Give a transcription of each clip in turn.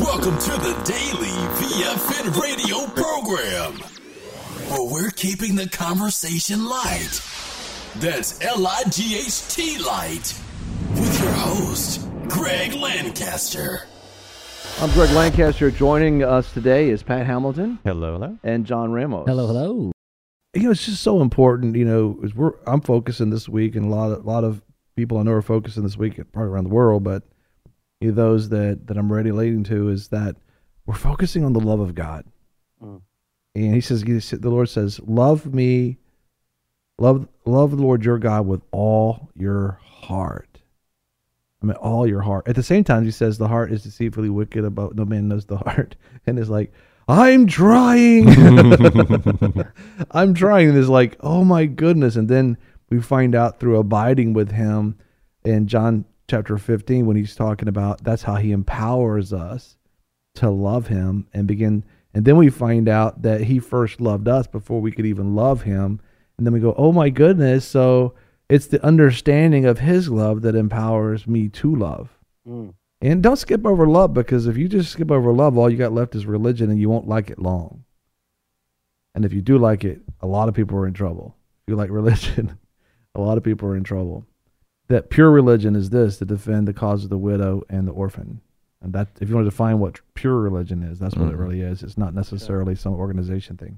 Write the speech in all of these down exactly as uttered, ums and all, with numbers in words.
Welcome to the Daily V F N radio program, where we're keeping the conversation light. That's L I G H T light. With your host, Greg Lancaster. I'm Greg Lancaster. Joining us today is Pat Hamilton. Hello, hello. And John Ramos. Hello, hello. You know, it's just so important, you know, as we're, I'm focusing this week, and a lot of, a lot of people I know are focusing this week probably around the world, but you know, those that, that I'm relating to is that we're focusing on the love of God. Mm. And he says, the Lord says, love me, love, love the Lord your God with all your heart. I mean, all your heart. At the same time, he says the heart is deceitfully wicked, about no man knows the heart. And it's like, I'm trying. I'm trying. And it's like, oh my goodness. And then we find out through abiding with him in John chapter fifteen, when he's talking about that's how he empowers us to love him and begin. And then we find out that he first loved us before we could even love him. And then we go, oh my goodness. So it's the understanding of his love that empowers me to love. Mm. And don't skip over love, because if you just skip over love, all you got left is religion, and you won't like it long. And if you do like it, a lot of people are in trouble. If you like religion, a lot of people are in trouble. That pure religion is this, to defend the cause of the widow and the orphan. And that, if you want to define what pure religion is, that's what mm-hmm. it really is. It's not necessarily some organization thing.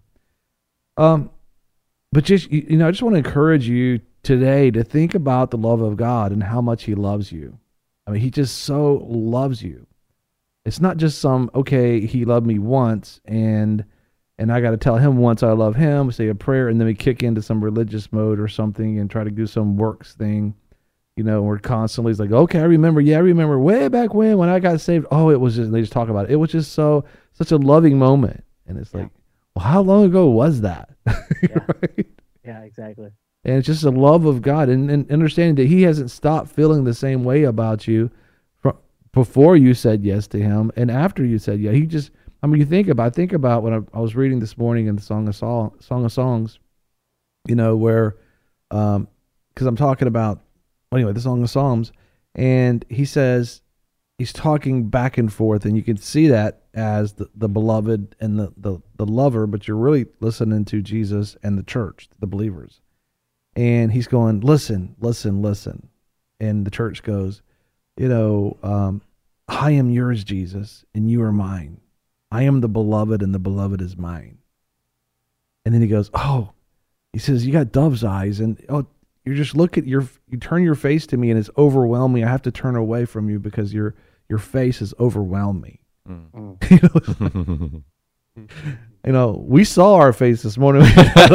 Um, but just, you, you know, I just want to encourage you today to think about the love of God and how much he loves you. I mean, he just so loves you. It's not just some, okay, he loved me once, and and I got to tell him once I love him, say a prayer, and then we kick into some religious mode or something and try to do some works thing. You know, we're constantly it's like, okay, I remember, yeah, I remember way back when, when I got saved. Oh, it was just, they just talk about it. It was just so, such a loving moment. And it's yeah. like, well, how long ago was that? Yeah. Right? Yeah, exactly. And it's just a love of God, and, and understanding that he hasn't stopped feeling the same way about you from before you said yes to him and after you said yeah. He just, I mean, you think about, think about when I, I was reading this morning in the Song of Song, Song of Songs, you know, where, um, because I'm talking about, anyway, the Song of Psalms, and he says, he's talking back and forth, and you can see that as the, the beloved and the, the, the lover, but you're really listening to Jesus and the church, the believers. And he's going, listen, listen, listen. And the church goes, you know, um, I am yours, Jesus, and you are mine. I am the beloved, and the beloved is mine. And then he goes, oh, he says, you got dove's eyes, and oh, you just look at your, you turn your face to me, and it's overwhelming. I have to turn away from you because your your face has overwhelmed me. Mm. you, know, you know, we saw our face this morning.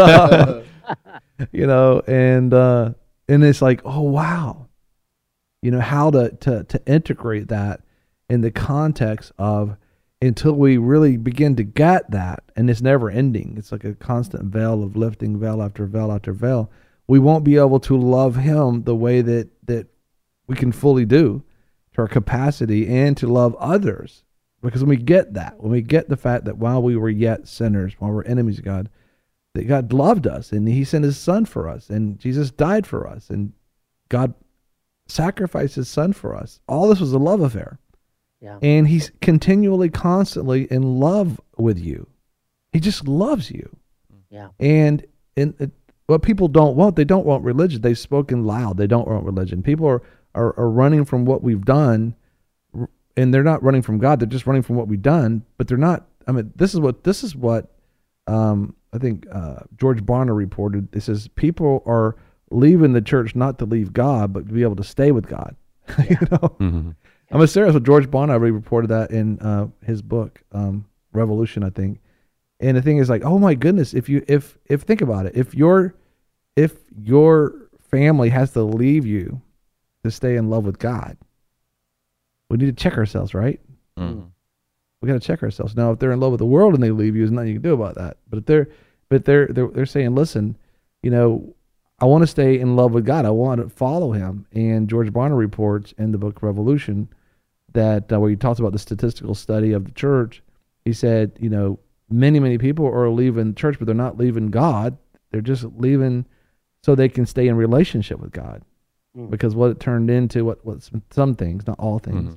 You know, and uh, and it's like, oh wow, you know, how to, to to integrate that in the context of, until we really begin to get that, and it's never ending. It's like a constant veil of lifting, veil after veil after veil. We won't be able to love him the way that that we can fully do, to our capacity, and to love others. Because when we get that, when we get the fact that while we were yet sinners, while we're enemies of God, that God loved us, and he sent his son for us, and Jesus died for us, and God sacrificed his son for us. All this was a love affair. Yeah. And he's continually, constantly in love with you. He just loves you. Yeah. And and it, what people don't want, they don't want religion. They've spoken loud. They don't want religion. People are, are, are running from what we've done, and they're not running from God. They're just running from what we've done, but they're not. I mean, this is what, this is what, um, I think uh, George Barna reported. It says people are leaving the church not to leave God, but to be able to stay with God. Yeah. you know, mm-hmm. I'm serious. With George Barna reported that in uh, his book, um, Revolution, I think. And the thing is, like, oh my goodness, if you if if think about it, if your if your family has to leave you to stay in love with God, we need to check ourselves, right? Mm. We got to check ourselves. Now, if they're in love with the world and they leave you, there's nothing you can do about that. But if they're, but they're, they're, they're saying, listen, you know, I want to stay in love with God. I want to follow him. And George Barna reports in the book Revolution that uh, where he talks about the statistical study of the church, he said, you know, many, many people are leaving church, but they're not leaving God. They're just leaving so they can stay in relationship with God. Mm. Because what it turned into, what, what some things, not all things, mm-hmm.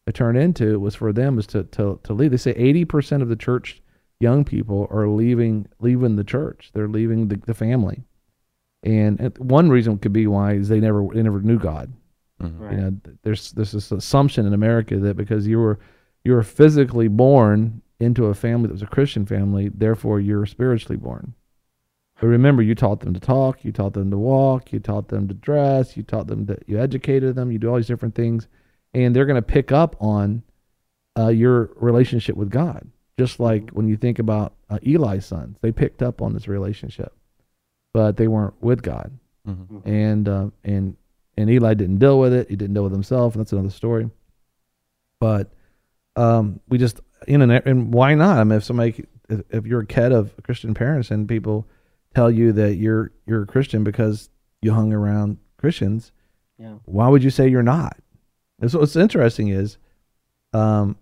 to turn into was for them is to to to leave. They say eighty percent of the church young people are leaving leaving the church. They're leaving the, the family, and one reason could be why is they never they never knew God. Mm-hmm. Right. You know, there's there's this assumption in America that because you were you were physically born into a family that was a Christian family, therefore you're spiritually born. But remember, you taught them to talk, you taught them to walk, you taught them to dress, you taught them that you educated them, you do all these different things, and they're going to pick up on uh, your relationship with God. Just like when you think about uh, Eli's sons, they picked up on this relationship, but they weren't with God, Mm-hmm. and uh, and and Eli didn't deal with it. He didn't deal with himself, and that's another story. But um, we just in an and why not? I mean, if somebody, if, if you're a kid of Christian parents and people tell you that you're you're a Christian because you hung around Christians, Yeah. why would you say you're not? And so what's interesting is, um,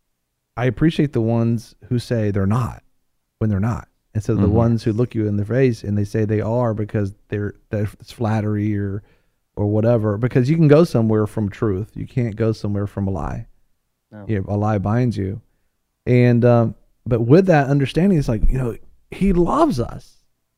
I appreciate the ones who say they're not when they're not, instead of Mhm. the ones who look you in the face and they say they are because they're that's flattery or or whatever. Because you can go somewhere from truth, you can't go somewhere from a lie. No. You know, a lie binds you, and um, but with that understanding, it's like, you know, He loves us.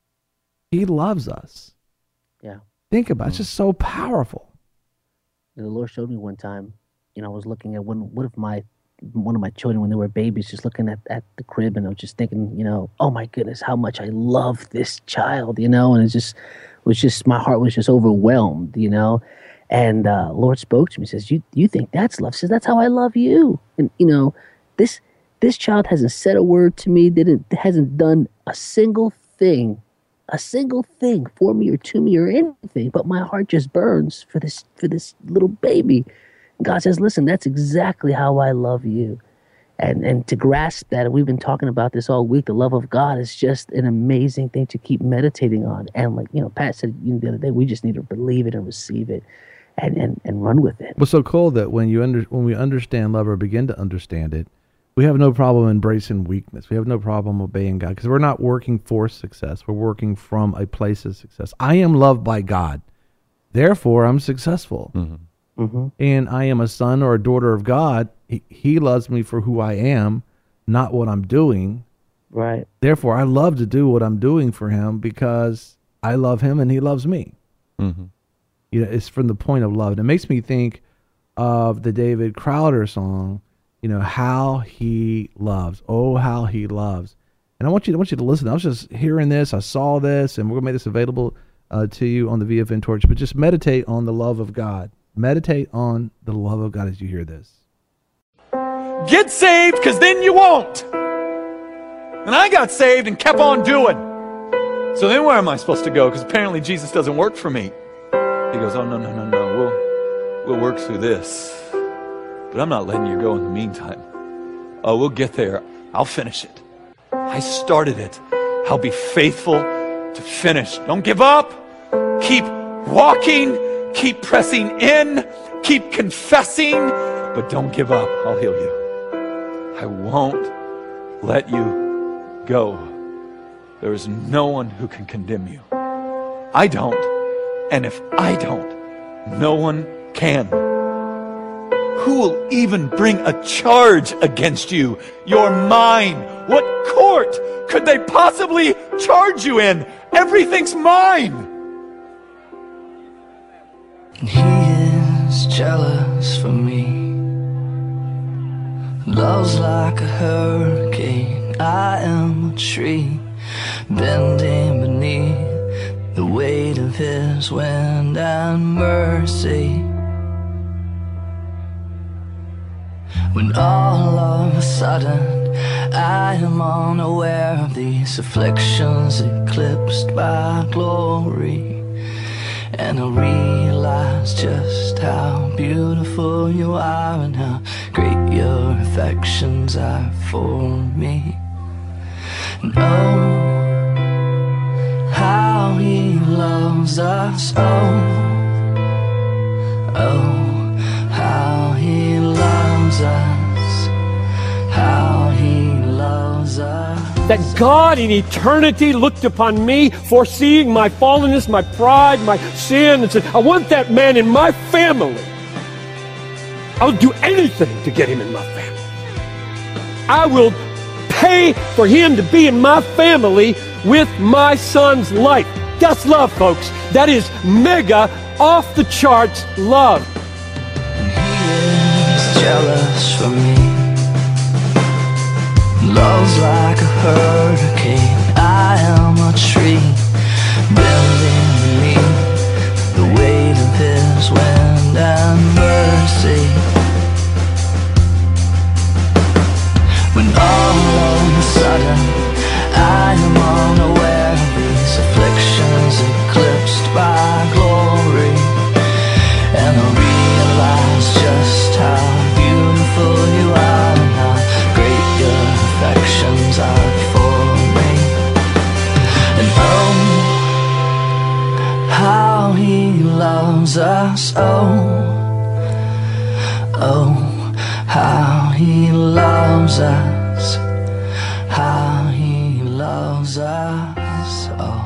He loves us. Yeah. Think about it. It's just so powerful. The Lord showed me one time, you know, I was looking at one, one of my, one of my children when they were babies, just looking at, at the crib, and I was just thinking, you know, oh my goodness, how much I love this child, you know, and it just was just, my heart was just overwhelmed, you know, and uh, Lord spoke to me, says, you, you think that's love? Says, that's how I love you. And, you know, this, this child hasn't said a word to me, didn't, hasn't done a single thing a single thing for me or to me or anything, but my heart just burns for this for this little baby. God says, listen, that's exactly how I love you. And and to grasp that, and we've been talking about this all week, the love of God is just an amazing thing to keep meditating on. And like, you know, Pat said you know, the other day, we just need to believe it and receive it and, and, and run with it. What's so cool that when you under when we understand love or begin to understand it, we have no problem embracing weakness. We have no problem obeying God because we're not working for success. We're working from a place of success. I am loved by God. Therefore, I'm successful. Mm-hmm. Mm-hmm. And I am a son or a daughter of God. He, he loves me for who I am, not what I'm doing. Right. Therefore, I love to do what I'm doing for him because I love him and he loves me. Mm-hmm. You know, it's from the point of love. And it makes me think of the David Crowder song, you know, how he loves. Oh, how he loves. And I want you to, I want you to listen. I was just hearing this. I saw this, and we're going to make this available uh, to you on the V F N Torch. But just meditate on the love of God. Meditate on the love of God as you hear this. Get saved, because then you won't. And I got saved and kept on doing. So then where am I supposed to go? Because apparently Jesus doesn't work for me. He goes, oh, no, no, no, no. We'll, we'll work through this. But I'm not letting you go in the meantime. Oh, we'll get there. I'll finish it. I started it. I'll be faithful to finish. Don't give up. Keep walking. Keep pressing in. Keep confessing. But don't give up. I'll heal you. I won't let you go. There is no one who can condemn you. I don't. And if I don't, no one can. Who will even bring a charge against you? You're mine. What court could they possibly charge you in? Everything's mine. He is jealous for me. Love's like a hurricane. I am a tree bending beneath the weight of his wind and mercy. When all of a sudden I am unaware of these afflictions eclipsed by glory, and I realize just how beautiful you are and how great your affections are for me. And oh, how he loves us, oh, oh, how he loves us, how he loves us. That God in eternity looked upon me, foreseeing my fallenness, my pride, my sin, and said, I want that man in my family. I'll do anything to get him in my family. I will pay for him to be in my family with my son's life. That's love, folks. That is mega, off the charts love. And he is jealous for me. Love's like a hurricane. I am a tree bending beneath the weight of his wind and mercy. When all of a sudden I am unaware of these afflictions eclipsed by glory, and I realize just how beautiful you are and how great your affections are for me. And oh, how he loves us, oh, oh, how he loves us, how he loves us, oh.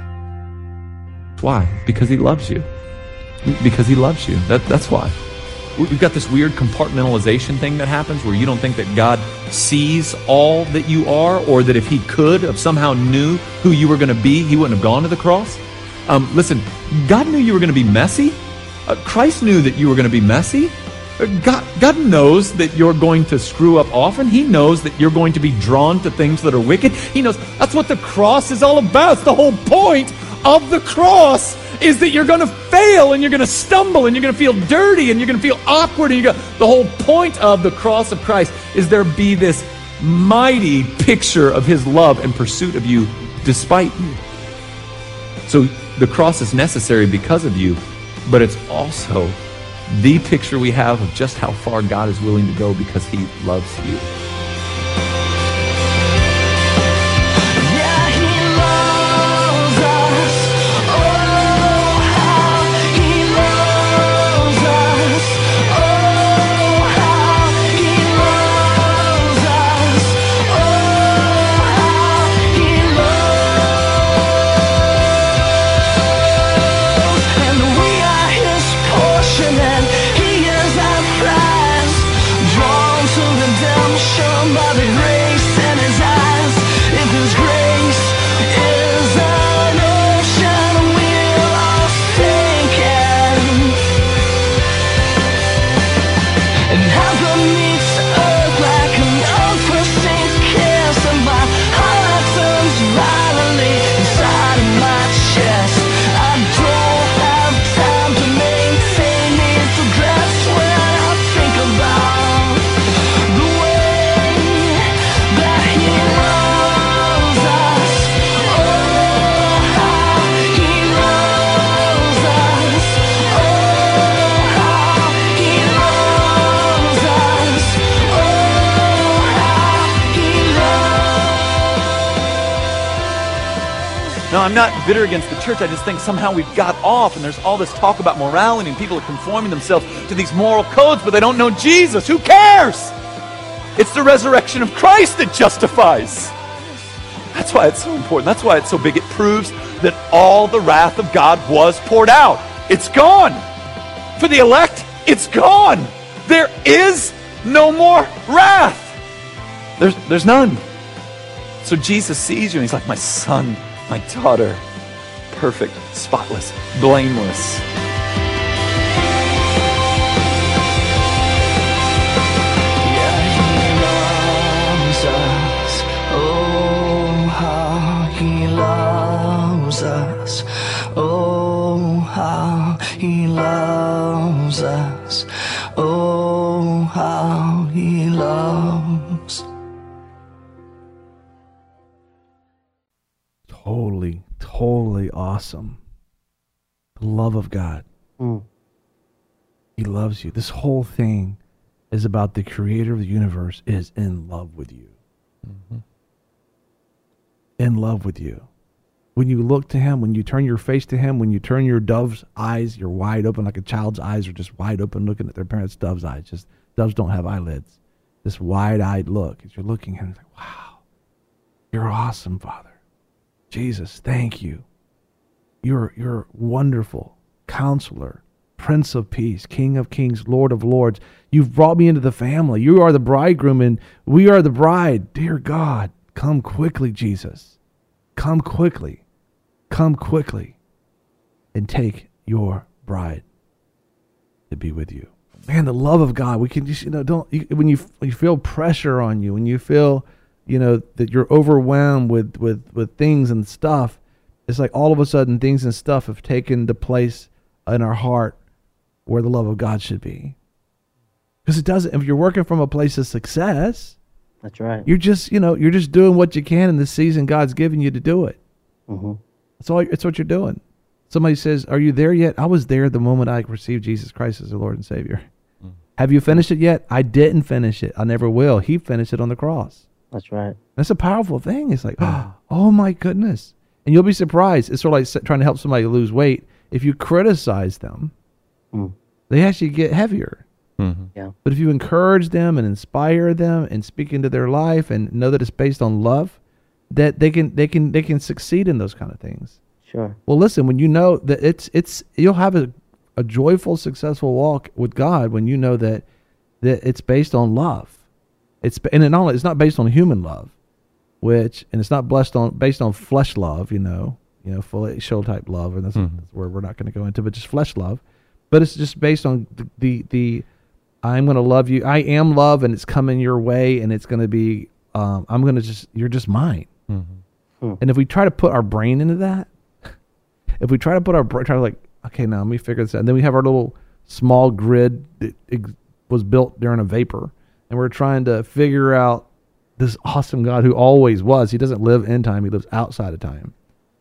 Why? Because he loves you. Because he loves you. That, that's why. We've got this weird compartmentalization thing that happens where you don't think that God sees all that you are, or that if he could have somehow knew who you were going to be, he wouldn't have gone to the cross. Um, listen, God knew you were going to be messy. Uh, Christ knew that you were going to be messy. Uh, God, God knows that you're going to screw up often. He knows that you're going to be drawn to things that are wicked. He knows that's what the cross is all about. It's the whole point of the cross is that you're going to fail and you're going to stumble and you're going to feel dirty and you're going to feel awkward. And you're going to, the whole point of the cross of Christ is there be this mighty picture of his love and pursuit of you despite you. So the cross is necessary because of you, but it's also the picture we have of just how far God is willing to go because he loves you. Yeah, he loves us. Oh, how he loves us. Oh, how he loves us. Oh, how he loves. And we are his portion, and he is our prize, drawn to redemption by the grace in his eyes. If his grace is an ocean, we're all sinking. And heaven meets earth like an unforeseen kiss, and my heart turns violently inside of my chest. I don't have time to maintain these regrets when I think about the way that he loves us. Oh, how he loves us. Oh, how he loves us. Oh, how he loves. No, I'm not bitter against the church. I just think somehow we've got off and there's all this talk about morality and people are conforming themselves to these moral codes, but they don't know Jesus. Who cares? It's the resurrection of Christ that justifies. That's why it's so important. That's why it's so big. It proves that all the wrath of God was poured out. It's gone. For the elect, it's gone. There is no more wrath. There's, there's none. So Jesus sees you and he's like, my son, my daughter, perfect, spotless, blameless. Yeah, he loves us. Oh, how he loves us. Oh, how he loves us. Oh, how he loves. Totally, totally awesome. The love of God. Mm. He loves you. This whole thing is about the creator of the universe is in love with you. Mm-hmm. In love with you. When you look to him, when you turn your face to him, when you turn your dove's eyes, you're wide open, like a child's eyes are just wide open looking at their parents' dove's eyes. Just doves don't have eyelids. This wide-eyed look as you're looking at him, like, wow, you're awesome, Father. Jesus, thank you. You're you're wonderful, counselor, Prince of Peace, King of Kings, Lord of Lords. You've brought me into the family. You are the bridegroom and we are the bride. Dear God, come quickly, Jesus. Come quickly. Come quickly and take your bride to be with you. Man, the love of God, we can just, you know, don't, you, when you, when you feel pressure on you, when you feel, you know, that you're overwhelmed with, with, with things and stuff, it's like all of a sudden things and stuff have taken the place in our heart where the love of God should be. Because it doesn't, if you're working from a place of success, That's right. you're just, you know, you're just doing what you can in the season God's given you to do it. Mm-hmm. That's all, it's what you're doing. Somebody says, are you there yet? I was there the moment I received Jesus Christ as the Lord and Savior. Mm. Have you finished it yet? I didn't finish it. I never will. He finished it on the cross. That's right. That's a powerful thing. It's like, oh my goodness. And you'll be surprised. It's sort of like trying to help somebody lose weight. If you criticize them, Mm. they actually get heavier. Mm-hmm. Yeah. But if you encourage them and inspire them and speak into their life and know that it's based on love, that they can they can they can succeed in those kind of things. Sure. Well, listen, when you know that it's it's you'll have a, a joyful, successful walk with God when you know that that it's based on love. It's and it not only, it's not based on human love, which and it's not blessed on based on flesh love, you know, you know, full show type love, and that's, Mm-hmm. that's where we're not going to go into, but just flesh love. But it's just based on the the, the I'm going to love you. I am love, and it's coming your way, and it's going to be. Um, I'm going to just you're just mine. Mm-hmm. And if we try to put our brain into that, if we try to put our brain, try to like, okay, now let me figure this out. And then we have our little small grid that ex- was built during a vapor, and we're trying to figure out this awesome God who always was. He doesn't live in time; he lives outside of time.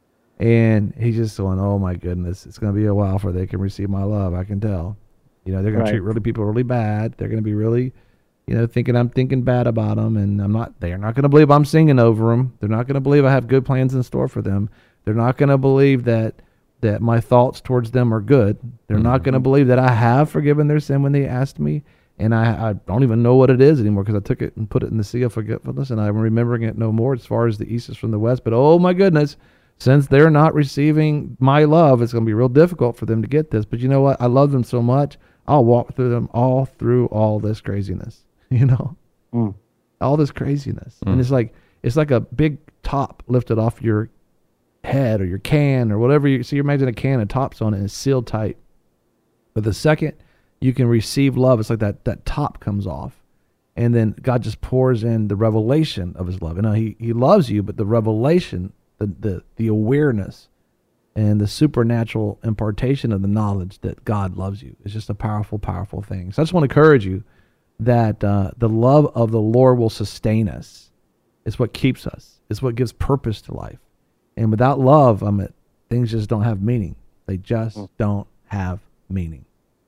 And he's just going, oh my goodness, it's going to be a while before they can receive my love. I can tell. You know, they're going Right. to treat really people really bad. They're going to be really, you know, thinking I'm thinking bad about them, and I'm not. They're not going to believe I'm singing over them. They're not going to believe I have good plans in store for them. They're not going to believe that that my thoughts towards them are good. They're Mm-hmm. not going to believe that I have forgiven their sin when they asked me, and I, I don't even know what it is anymore because I took it and put it in the sea of forgetfulness, and I'm remembering it no more as far as the east is from the west. But oh my goodness, since they're not receiving my love, it's going to be real difficult for them to get this. But you know what? I love them so much. I'll walk through them all through all this craziness, you know, Mm. all this craziness. Mm. And it's like, it's like a big top lifted off your head or your can or whatever. You so you imagine a can, a top's on it and it's sealed tight. But the second you can receive love, it's like that, that top comes off. And then God just pours in the revelation of his love. And he, he loves you, but the revelation, the, the, the awareness and the supernatural impartation of the knowledge that God loves you is just a powerful, powerful thing. So I just want to encourage you that uh, the love of the Lord will sustain us. It's what keeps us. It's what gives purpose to life. And without love, I mean, things just don't have meaning. They just don't have meaning.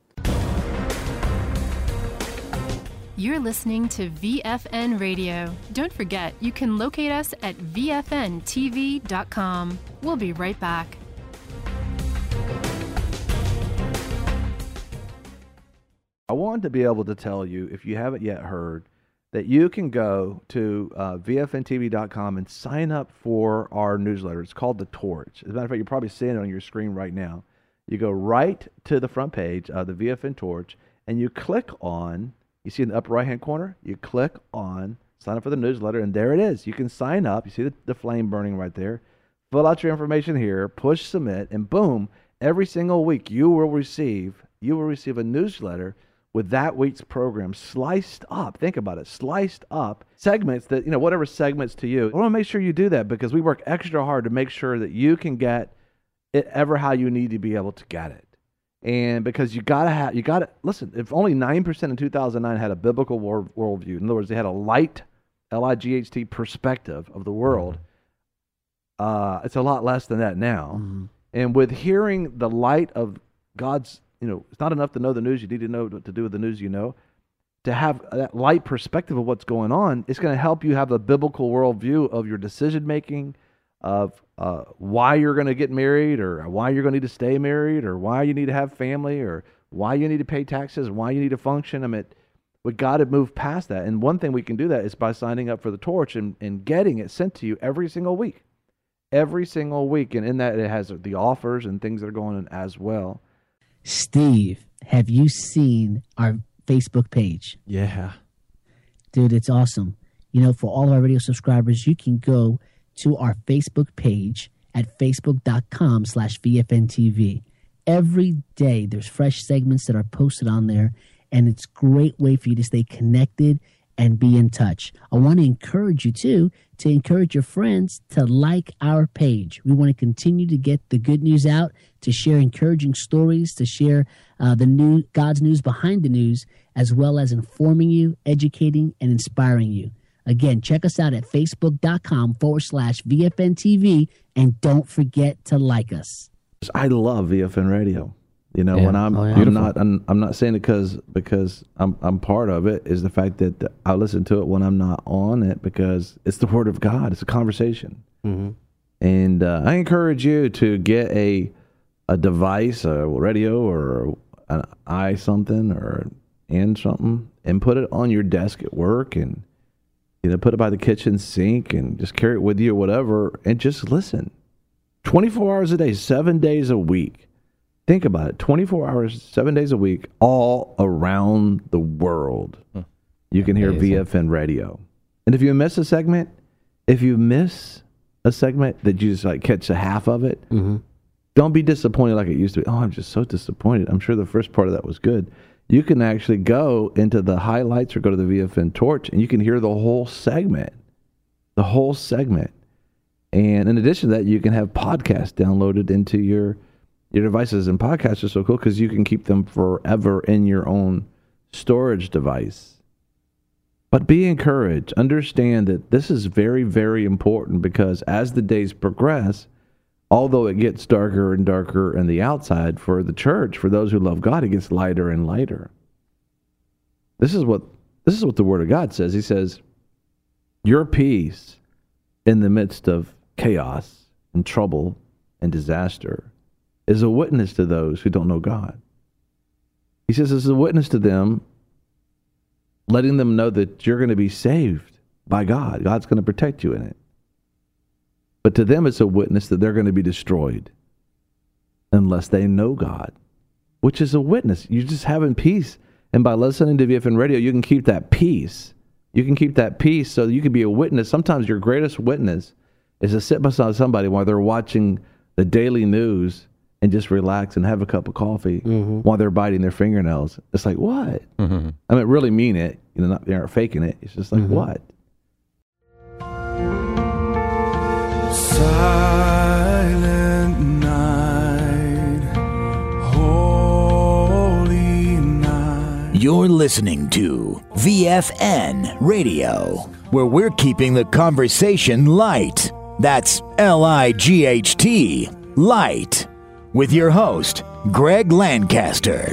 You're listening to V F N Radio. Don't forget, you can locate us at V F N T V dot com. We'll be right back. I wanted to be able to tell you, if you haven't yet heard, that you can go to uh, V F N T V dot com and sign up for our newsletter. It's called The Torch. As a matter of fact, you're probably seeing it on your screen right now. You go right to the front page of the V F N Torch, and you click on, you see in the upper right-hand corner, you click on sign up for the newsletter, and there it is. You can sign up. You see the, the flame burning right there. Fill out your information here, push submit, and boom, every single week you will receive, you will receive a newsletter with that week's program sliced up. Think about it, sliced up segments that, you know, whatever segments to you. I want to make sure you do that because we work extra hard to make sure that you can get it ever how you need to be able to get it. And because you gotta have, you gotta listen. If only nine percent in two thousand nine had a biblical world, worldview, in other words, they had a light, L I G H T perspective of the world. Uh, it's a lot less than that now. Mm-hmm. And with hearing the light of God's, you know, it's not enough to know the news. You need to know what to do with the news you know. To have that light perspective of what's going on, it's going to help you have a biblical worldview of your decision making, of uh, why you're going to get married, or why you're going to need to stay married, or why you need to have family, or why you need to pay taxes, why you need to function. I mean, we got to move past that. And one thing we can do that is by signing up for the Torch and, and getting it sent to you every single week. Every single week. And in that, it has the offers and things that are going on as well. Steve, have you seen our Facebook page? Yeah. Dude, it's awesome. You know, for all of our radio subscribers, you can go to our Facebook page at facebook.com slash VFNTV. Every day there's fresh segments that are posted on there, and it's a great way for you to stay connected and be in touch. I want to encourage you, too, to encourage your friends to like our page. We want to continue to get the good news out, to share encouraging stories, to share uh, the new God's news behind the news, as well as informing you, educating, and inspiring you. Again, check us out at facebook.com forward slash VFNTV, and don't forget to like us. I love V F N Radio. You know, Yeah. when I'm, Oh, yeah. I'm not, I'm, I'm not saying it because because I'm, I'm part of it. Is the fact that I listen to it when I'm not on it because it's the Word of God. It's a conversation, Mm-hmm. and uh, I encourage you to get a a device, a radio, or an i something, or and something, and put it on your desk at work, and you know, put it by the kitchen sink, and just carry it with you or whatever, and just listen. twenty-four hours a day, seven days a week. Think about it. twenty-four hours, seven days a week, all around the world. Huh. You can hear Amazing. V F N Radio. And if you miss a segment, if you miss a segment that you just like catch a half of it, Mm-hmm. don't be disappointed like it used to be. Oh, I'm just so disappointed. I'm sure the first part of that was good. You can actually go into the highlights or go to the V F N Torch, and you can hear the whole segment. The whole segment. And in addition to that, you can have podcasts downloaded into your your devices. And podcasts are so cool because you can keep them forever in your own storage device. But be encouraged. Understand that this is very, very important because as the days progress, although it gets darker and darker on the outside for the church, for those who love God, it gets lighter and lighter. This is what this is what the Word of God says. He says, your peace in the midst of chaos and trouble and disaster is a witness to those who don't know God. He says it's a witness to them, letting them know that you're going to be saved by God. God's going to protect you in it. But to them, it's a witness that they're going to be destroyed unless they know God, which is a witness. You're just having peace. And by listening to V F N Radio, you can keep that peace. You can keep that peace so that you can be a witness. Sometimes your greatest witness is to sit beside somebody while they're watching the daily news and just relax and have a cup of coffee Mm-hmm. while they're biting their fingernails. It's like, what? Mm-hmm. I mean, really mean it. You know, not, they aren't faking it. It's just like, Mhm. what? Silent night, holy night. You're listening to V F N Radio, where we're keeping the conversation light. That's L I G H T, light. With your host, Greg Lancaster.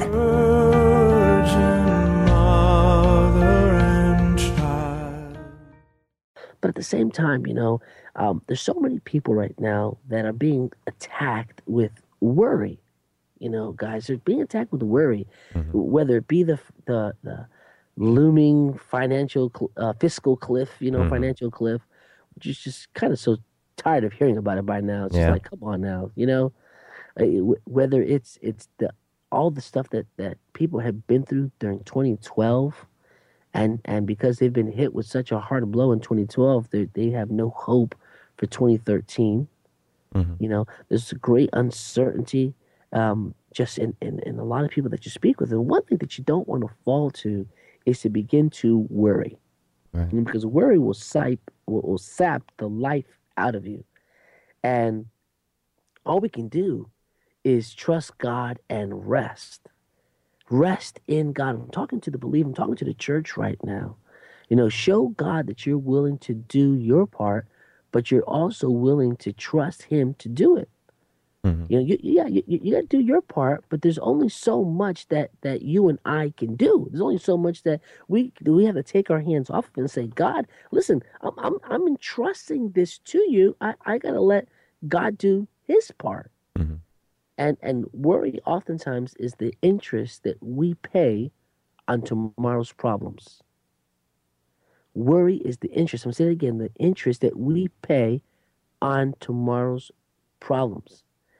Virgin mother and child. But at the same time, you know, um, there's so many people right now that are being attacked with worry. You know, guys, they're being attacked with worry, whether it be the the, the looming financial cl- uh, fiscal cliff, you know, Mhm. financial cliff, which is just kind of so tired of hearing about it by now. It's Yeah. just like, come on now, you know, Uh, w- whether it's it's the all the stuff that that people have been through during twenty twelve. And and because they've been hit with such a hard blow in twenty twelve, they they have no hope for twenty thirteen. Mhm. You know, there's a great uncertainty um, just in, in, in a lot of people that you speak with. And one thing that you don't want to fall to is to begin to worry. Right. You know, because worry will sap, will, will sap the life out of you. And all we can do is trust God and rest. Rest in God. I'm talking to the believer. I'm talking to the church right now. You know, show God that you're willing to do your part, but you're also willing to trust Him to do it. Mhm. You know, you, yeah, you, you got to do your part, but there's only so much that that you and I can do. There's only so much that we that we have to take our hands off of and say, God, listen, I'm I'm, I'm entrusting this to you. I, I got to let God do His part. Mhm. And and worry oftentimes is the interest that we pay on tomorrow's problems. Worry is the interest. I'm going to say it again, the interest that we pay on tomorrow's problems.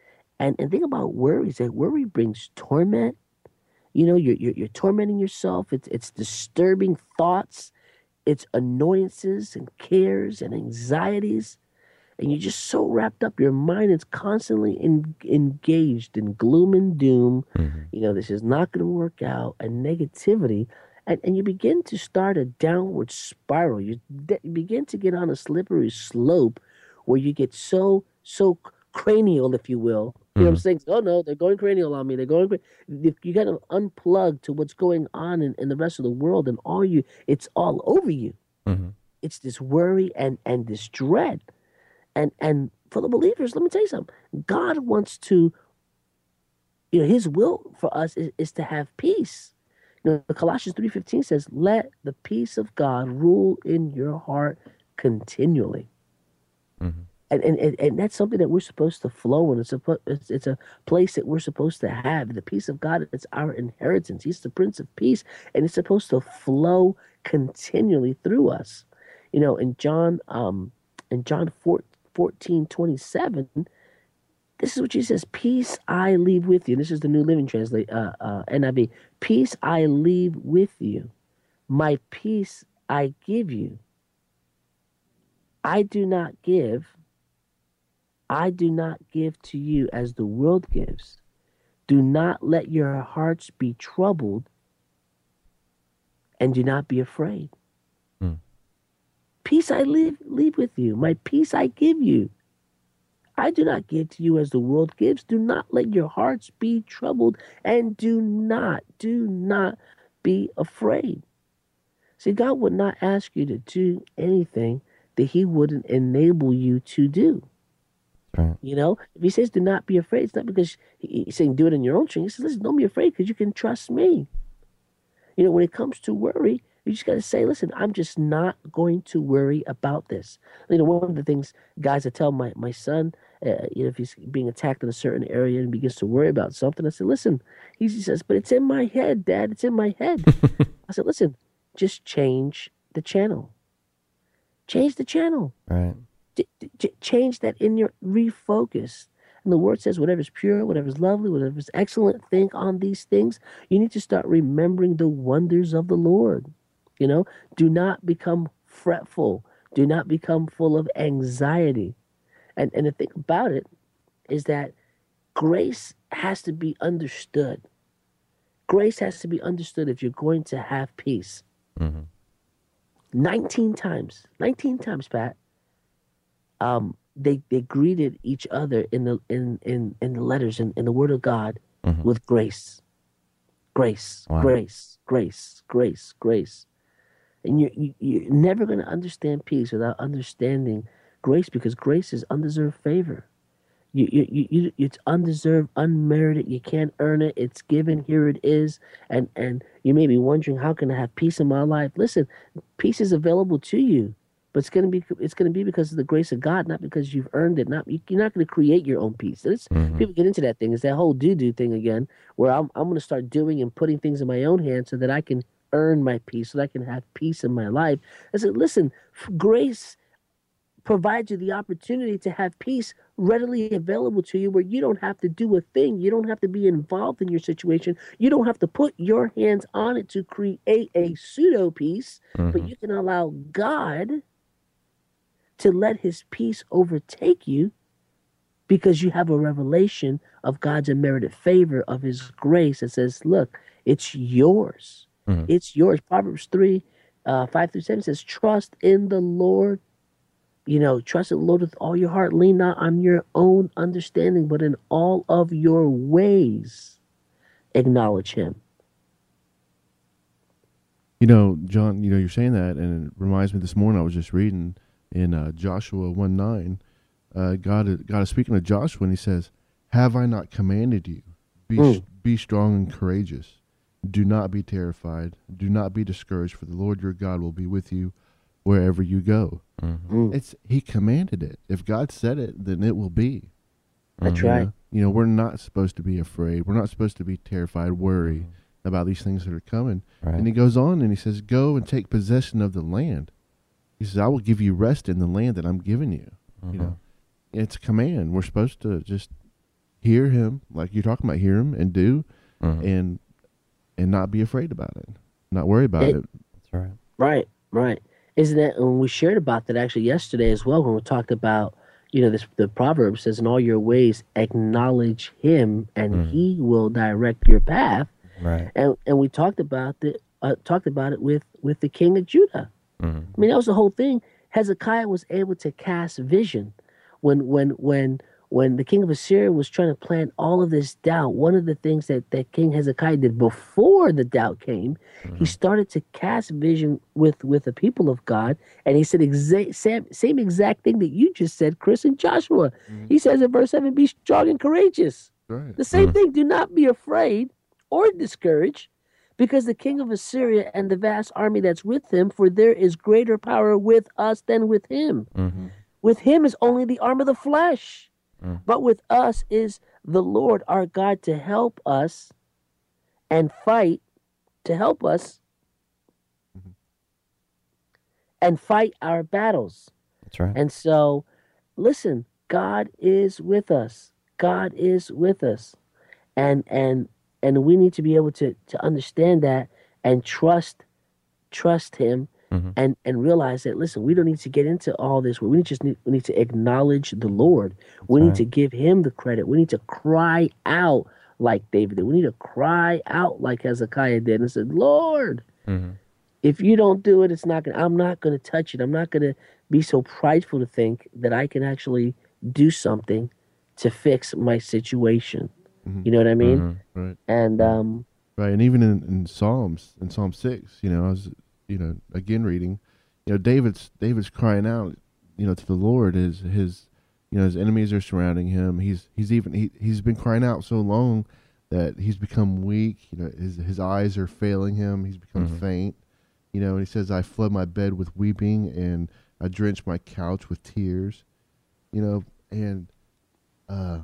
And and think about worry. Is that worry brings torment. You know, you're, you're you're tormenting yourself. It's it's disturbing thoughts. It's annoyances and cares and anxieties. And you're just so wrapped up. Your mind is constantly in, engaged in gloom and doom. Mm-hmm. You know, this is not going to work out, and negativity. And, and you begin to start a downward spiral. You, de- you begin to get on a slippery slope where you get so, so cranial, if you will. You know what I'm saying? Oh, no, they're going cranial on me. They're going cra- You got to unplug to what's going on in, in the rest of the world, and all you, it's all over you. Mm-hmm. It's this worry and, and this dread. And and for the believers, let me tell you something. God wants to, you know, his will for us is, is to have peace. You know, Colossians three fifteen says, let the peace of God rule in your heart continually. Mm-hmm. And, and and that's something that we're supposed to flow in. It's a, it's, it's a place that we're supposed to have. The peace of God is our inheritance. He's the Prince of Peace, and it's supposed to flow continually through us. You know, in John, um, in John fourteen twenty-seven, this is what Jesus says: peace I leave with you. This is the New Living Translate, uh, uh, N I V. Peace I leave with you. My peace I give you. I do not give. I do not give to you as the world gives. Do not let your hearts be troubled, and do not be afraid. Mm. Peace I leave, leave with you. My peace I give you. I do not give to you as the world gives. Do not let your hearts be troubled, and do not, do not be afraid. See, God would not ask you to do anything that he wouldn't enable you to do. Right. You know, if he says do not be afraid, it's not because he's saying do it in your own strength. He says, listen, don't be afraid because you can trust me. You know, when it comes to worry, you just got to say, listen, I'm just not going to worry about this. You know, one of the things, guys, I tell my, my son, uh, you know, if he's being attacked in a certain area and begins to worry about something, I said, listen, he says, but it's in my head, Dad. It's in my head. I said, listen, just change the channel. Change the channel. Right. D- d- change that in your refocus. And the word says whatever's pure, whatever's lovely, whatever's excellent, think on these things. You need to start remembering the wonders of the Lord. You know, do not become fretful. Do not become full of anxiety. And and the thing about it is that grace has to be understood. Grace has to be understood if you're going to have peace. Mm-hmm. nineteen times, nineteen times, Pat. Um, they they greeted each other in the in in, in the letters in, in the Word of God mm-hmm. with grace, grace, wow. grace, grace, grace, grace. And you, you you're never going to understand peace without understanding grace, because grace is undeserved favor. You you you, you it's undeserved, unmerited. You can't earn it. It's given. Here it is. And and you may be wondering, how can I have peace in my life? Listen, peace is available to you. But it's gonna be it's gonna be because of the grace of God, not because you've earned it. Not you're not gonna create your own peace. Mm-hmm. People get into that thing. It's that whole do-do thing again, where I'm I'm gonna start doing and putting things in my own hands so that I can earn my peace, so that I can have peace in my life. I said, listen, grace provides you the opportunity to have peace readily available to you, where you don't have to do a thing. You don't have to be involved in your situation. You don't have to put your hands on it to create a pseudo peace, mm-hmm. but you can allow God to let his peace overtake you, because you have a revelation of God's unmerited favor, of his grace that says, look, it's yours. Mm-hmm. It's yours. Proverbs three, uh, five through seven says, trust in the Lord. You know, trust in the Lord with all your heart. Lean not on your own understanding, but in all of your ways, acknowledge him. You know, John, you know, you're saying that, and it reminds me, this morning I was just reading in uh, Joshua one nine, uh, God, God is speaking to Joshua, and he says, have I not commanded you? Be, mm. be strong and courageous. Do not be terrified. Do not be discouraged, for the Lord your God will be with you wherever you go. Mm-hmm. Mm. It's He commanded it. If God said it, then it will be. That's you right. Know? You know, we're not supposed to be afraid. We're not supposed to be terrified, worry mm-hmm. about these things that are coming. Right. And he goes on and he says, go and take possession of the land. He says, I will give you rest in the land that I'm giving you. Mm-hmm. You know, it's a command. We're supposed to just hear him, like you're talking about, hear him and do, Mhm. and and not be afraid about it, not worry about It- it. That's right. Right, right. Isn't that when we shared about that actually yesterday as well, when we talked about, you know, this the proverb says, in all your ways acknowledge him and Mhm. he will direct your path. Right. And and we talked about the uh, talked about it with with the king of Judah. Mhm. I mean, that was the whole thing. Hezekiah was able to cast vision when when when when the king of Assyria was trying to plant all of this doubt. One of the things that, that King Hezekiah did before the doubt came, he started to cast vision with with the people of God, and he said exa- same, same exact thing that you just said, Chris and Joshua. He says in verse seven, "Be strong and courageous." Right. The same Mhm. thing. Do not be afraid or discouraged, because the king of Assyria and the vast army that's with him, for there is greater power with us than with him. Mhm. With him is only the arm of the flesh, Mm. but with us is the Lord our God to help us and fight, to help us Mhm. and fight our battles. That's right. And so, listen, God is with us. God is with us. And and and we need to be able to to understand that and trust trust him Mhm. and and realize that, listen, we don't need to get into all this. We just need we need to acknowledge the Lord. We need right. to give him the credit. We need to cry out like David did. We need to cry out like Hezekiah did and said, Lord, Mhm. if you don't do it, it's not gonna I'm not gonna touch it. I'm not gonna be so prideful to think that I can actually do something to fix my situation. Mhm. You know what I mean? Mhm. Right. And um Right, and even in, in Psalms, in Psalm six, you know, I was, you know, again reading, you know, David's David's crying out, you know, to the Lord. His his, you know, his enemies are surrounding him. He's he's even he he's been crying out so long that he's become weak. You know, his his eyes are failing him. He's become Mhm. faint. You know, and he says, "I flood my bed with weeping, and I drench my couch with tears." You know, and, uh,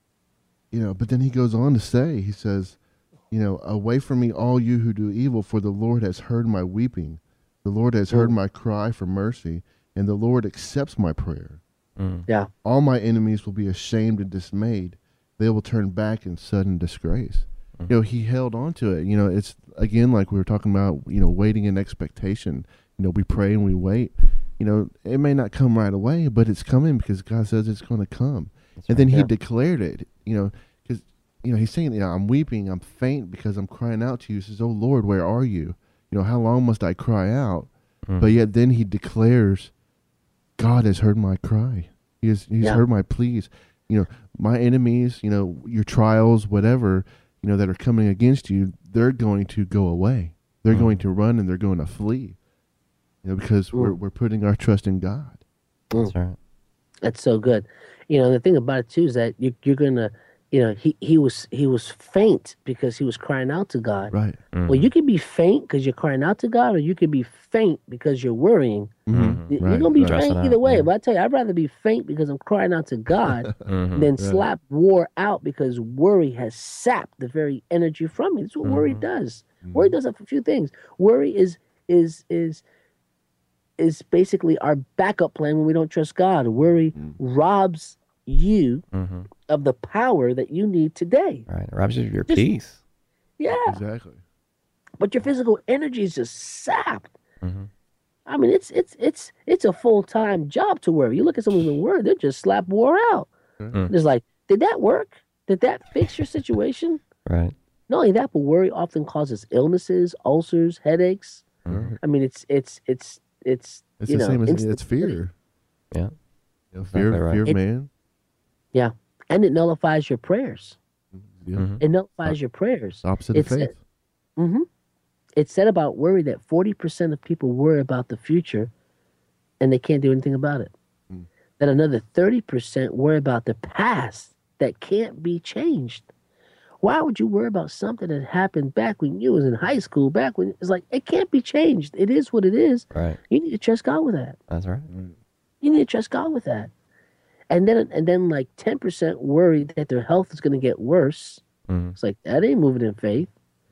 you know, but then he goes on to say, he says, you know, away from me, all you who do evil, for the Lord has heard my weeping. The Lord has heard Mm. my cry for mercy, and the Lord accepts my prayer. Mm. yeah. All my enemies will be ashamed and dismayed. They will turn back in sudden disgrace. Mhm. You know, he held on to it. You know, it's, again, like we were talking about, you know, waiting in expectation. You know, we pray and we wait. You know, it may not come right away, but it's coming because God says it's going to come. That's And then right. he Yeah. declared it, you know, because, you know, he's saying, you know, I'm weeping, I'm faint because I'm crying out to you. He says, oh, Lord, where are you? You know, how long must I cry out? Mhm. But yet then he declares, God has heard my cry. He has, he's Yeah. heard my pleas. You know, my enemies, you know, your trials, whatever, you know, that are coming against you, they're going to go away. They're Mhm. going to run and they're going to flee. You know, because we're, Mm. we're putting our trust in God. That's right. That's so good. You know, the thing about it too is that you, you're gonna, you know, he he was he was faint because he was crying out to God. Right. Well, you can be faint because you're crying out to God, or you could be faint because you're worrying. Mhm. You- Right, You're gonna be right. Stressing faint either out, way. yeah. But I tell you, I'd rather be faint because I'm crying out to God Mhm. than Yeah. slap war out because worry has sapped the very energy from me. That's what worry Mhm. does. Worry does a few things. Worry is is is is basically our backup plan when we don't trust God. Worry Mm. robs you Mhm. of the power that you need today. Right. It robs you of your Just- peace. Yeah, Exactly. but your physical energy is just sapped. Mhm. I mean, it's it's it's it's a full time job to worry. You look at someone who's been worried; they just slap war out. Mm. It's like, did that work? Did that fix your situation? Right. Not only that, but worry often causes illnesses, ulcers, headaches. Mhm. I mean, it's it's it's it's It's you the know, same as instant- it's fear. Yeah. You know, fear, Exactly right. fear of It- man. Yeah, and it nullifies your prayers. Yeah. Mhm. It nullifies your prayers. Opposite It's of faith. Mm-hmm. It's said about worry that forty percent of people worry about the future, and they can't do anything about it. Mm. Then another thirty percent worry about the past that can't be changed. Why would you worry about something that happened back when you was in high school? Back when it's like it can't be changed. It is what it is. Right. You need to trust God with that. That's right. You need to trust God with that. And then and then like ten percent worry that their health is going to get worse. Mhm. It's like that ain't moving in faith.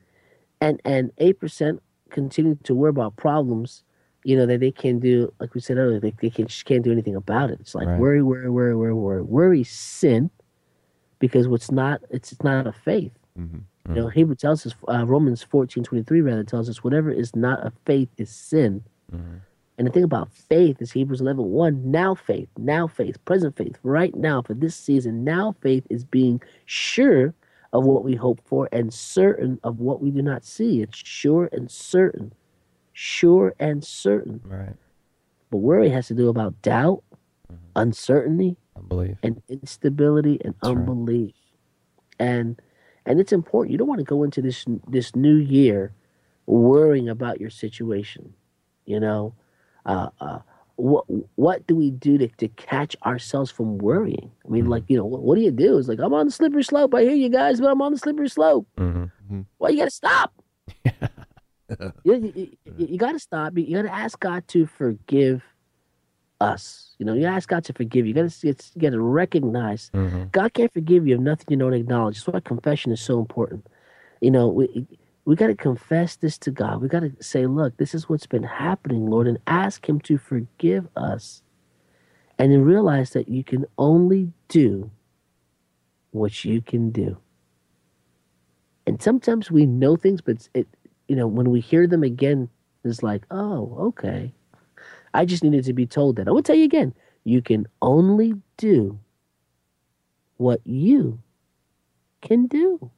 And and eight percent continue to worry about problems, you know, that they can do, like we said earlier, they, they can, just can't do anything about it. It's like Right. worry, worry, worry, worry, worry. Worry sin, because what's not, it's, it's not a faith. Mm-hmm. You know, Hebrew tells us, uh, Romans fourteen twenty-three rather tells us, whatever is not a faith is sin. Mm-hmm. And the thing about faith is Hebrews eleven one, now faith, now faith, present faith, right now for this season. Now faith is being sure of what we hope for and certain of what we do not see. It's sure and certain. Sure and certain. Right. But worry has to do about doubt, mm-hmm. uncertainty, unbelief, and instability and That's unbelief. Right. And and it's important. You don't want to go into this this new year worrying about your situation. You know, uh, uh, what what do we do to, to catch ourselves from worrying? I mean, mm-hmm. like, you know, what, what do you do? It's like, I'm on the slippery slope. I hear you guys, but I'm on the slippery slope. Mm-hmm. Well, you got to stop. you you, you, you got to stop. You got to ask God to forgive us. You know, you ask God to forgive you. You got to you got to recognize mm-hmm. God can't forgive you of nothing you don't acknowledge. That's why confession is so important. You know, we we got to confess this to God. We got to say, look, this is what's been happening, Lord, and ask Him to forgive us. And then realize that you can only do what you can do. And sometimes we know things, but it, you know, when we hear them again, it's like, oh, okay. I just needed to be told that. I will tell you again, you can only do what you can do.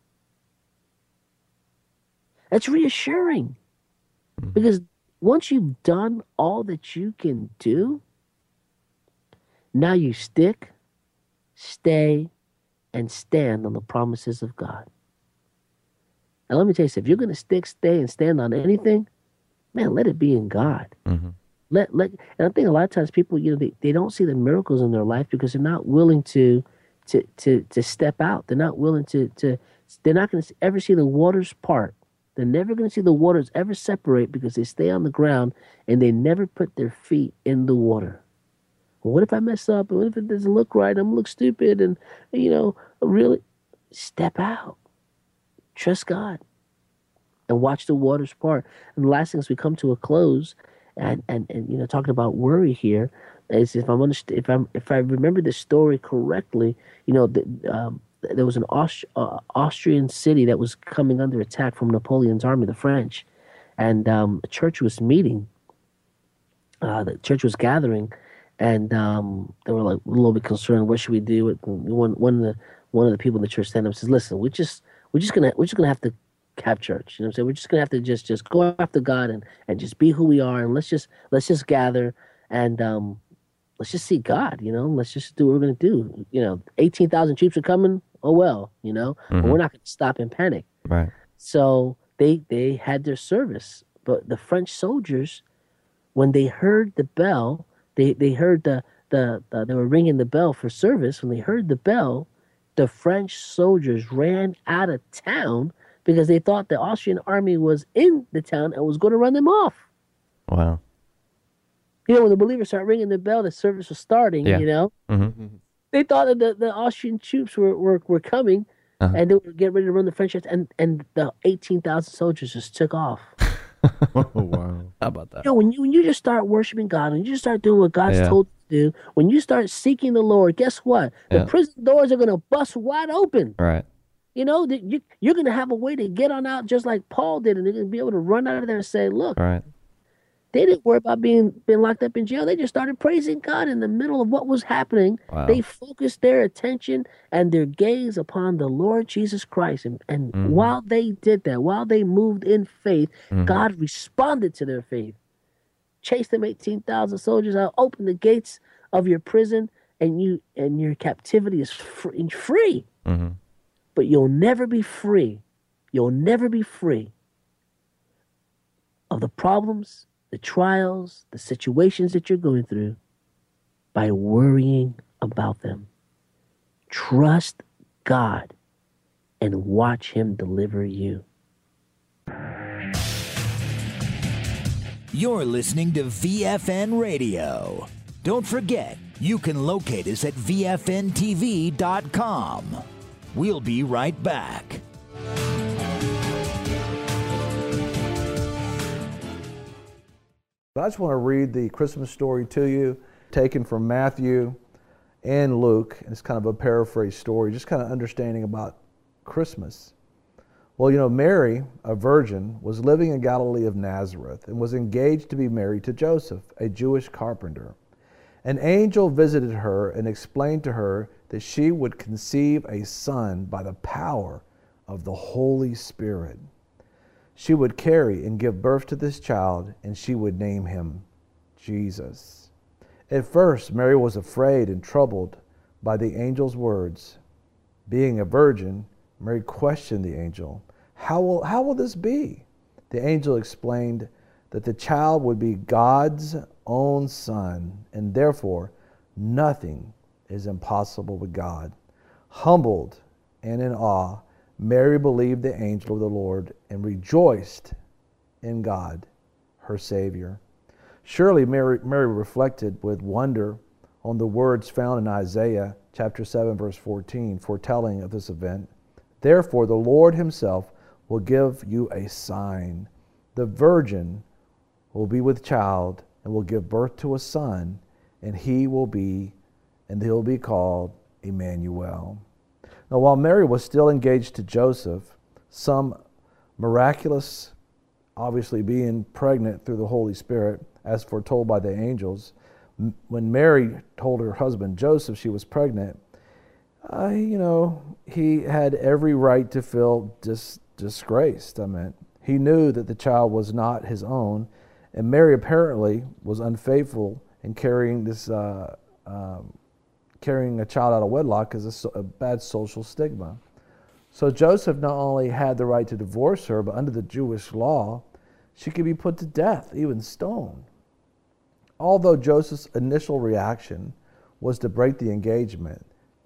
That's reassuring. Because once you've done all that you can do, now you stick, stay, and stand on the promises of God. And let me tell you something, if you're going to stick, stay, and stand on anything, man, let it be in God. Mm-hmm. Let let, and I think a lot of times people, you know, they, they don't see the miracles in their life because they're not willing to to to to step out. They're not willing to to. They're not going to ever see the waters part. They're never going to see the waters ever separate because they stay on the ground and they never put their feet in the water. Well, what if I mess up? What if it doesn't look right? I'm look stupid, and you know, really step out, trust God, and watch the waters part. And the last thing as we come to a close. And, and and you know, talking about worry here is if I'm underst- if I'm if I remember the story correctly, you know, the, um, there was an Aust- uh, Austrian city that was coming under attack from Napoleon's army, the French, and um, the church was meeting. Uh, the church was gathering, and um, they were like a little bit concerned. What should we do? One one of the one of the people in the church stand up and says, "Listen, we just we're just gonna we're just gonna have to." have church, you know what I'm saying? We're just gonna have to just just go after God and and just be who we are, and let's just let's just gather and um let's just see God, you know. Let's just do what we're gonna do. You know, eighteen thousand troops are coming. Oh well, you know, mm-hmm. but we're not gonna stop and panic. Right. So they they had their service, but the French soldiers, when they heard the bell, they they heard the the, the they were ringing the bell for service. When they heard the bell, the French soldiers ran out of town. Because they thought the Austrian army was in the town and was going to run them off. Wow. You know, when the believers start ringing the bell, the service was starting, yeah. you know. Mm-hmm. They thought that the, the Austrian troops were, were, were coming uh-huh. and they were getting ready to run the French, and, and the eighteen thousand soldiers just took off. Oh, wow. How about that? You know, when you, when you just start worshiping God, when you just start doing what God's yeah. told you to do, when you start seeking the Lord, guess what? The yeah. prison doors are going to bust wide open. Right. You know, that you, you're going to have a way to get on out just like Paul did, and they're going to be able to run out of there and say, look, right. They didn't worry about being being locked up in jail. They just started praising God in the middle of what was happening. Wow. They focused their attention and their gaze upon the Lord Jesus Christ. And, and mm-hmm. while they did that, while they moved in faith, mm-hmm. God responded to their faith. Chased them eighteen thousand soldiers out, opened the gates of your prison, and you and your captivity is free. free. Mm-hmm. But you'll never be free. You'll never be free of the problems, the trials, the situations that you're going through by worrying about them. Trust God and watch Him deliver you. You're listening to V F N Radio. Don't forget, you can locate us at V F N T V dot com. We'll be right back. I just want to read the Christmas story to you, taken from Matthew. and Luke. And it's kind of a paraphrase story, just kind of understanding about Christmas. Well, you know, Mary, a virgin, was living in Galilee of Nazareth and was engaged to be married to Joseph, a Jewish carpenter. An angel visited her and explained to her that she would conceive a son by the power of the Holy Spirit. She would carry and give birth to this child, and she would name him Jesus. At first, Mary was afraid and troubled by the angel's words. Being a virgin, Mary questioned the angel, How will, how will this be? The angel explained that the child would be God's own son, and therefore nothing is impossible with God. Humbled and in awe, Mary believed the angel of the Lord and rejoiced in God, her Savior. Surely Mary, Mary reflected with wonder on the words found in Isaiah chapter seven, verse fourteen, foretelling of this event. Therefore the Lord himself will give you a sign. The virgin will be with child and will give birth to a son, and he will be, and he'll be called Emmanuel. Now, while Mary was still engaged to Joseph, some miraculous, obviously being pregnant through the Holy Spirit, as foretold by the angels, when Mary told her husband Joseph she was pregnant, uh, you know, he had every right to feel dis- disgraced. I mean, he knew that the child was not his own, and Mary apparently was unfaithful in carrying this, uh, um, carrying a child out of wedlock is a, so, a bad social stigma. So Joseph not only had the right to divorce her, but under the Jewish law, she could be put to death, even stoned. Although Joseph's initial reaction was to break the engagement,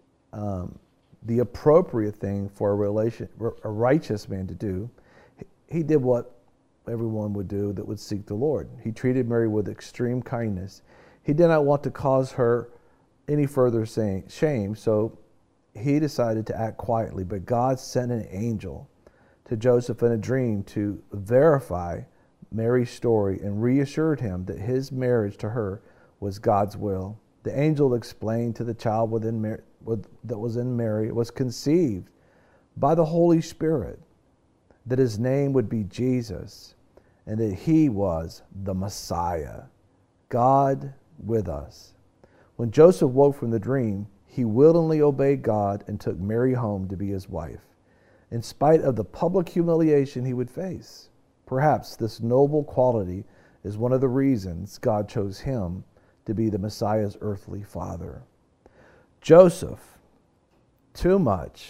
um, the appropriate thing for a, relation, a righteous man to do, he did what everyone would do that would seek the Lord. He treated Mary with extreme kindness. He did not want to cause her any further shame, so he decided to act quietly. But God sent an angel to Joseph in a dream to verify Mary's story and reassured him that his marriage to her was God's will. The angel explained to the child within Mary, that was in Mary was conceived by the Holy Spirit, that his name would be Jesus, and that he was the Messiah, God with us. When Joseph woke from the dream, he willingly obeyed God and took Mary home to be his wife, in spite of the public humiliation he would face. Perhaps this noble quality is one of the reasons God chose him to be the Messiah's earthly father. Joseph, too much.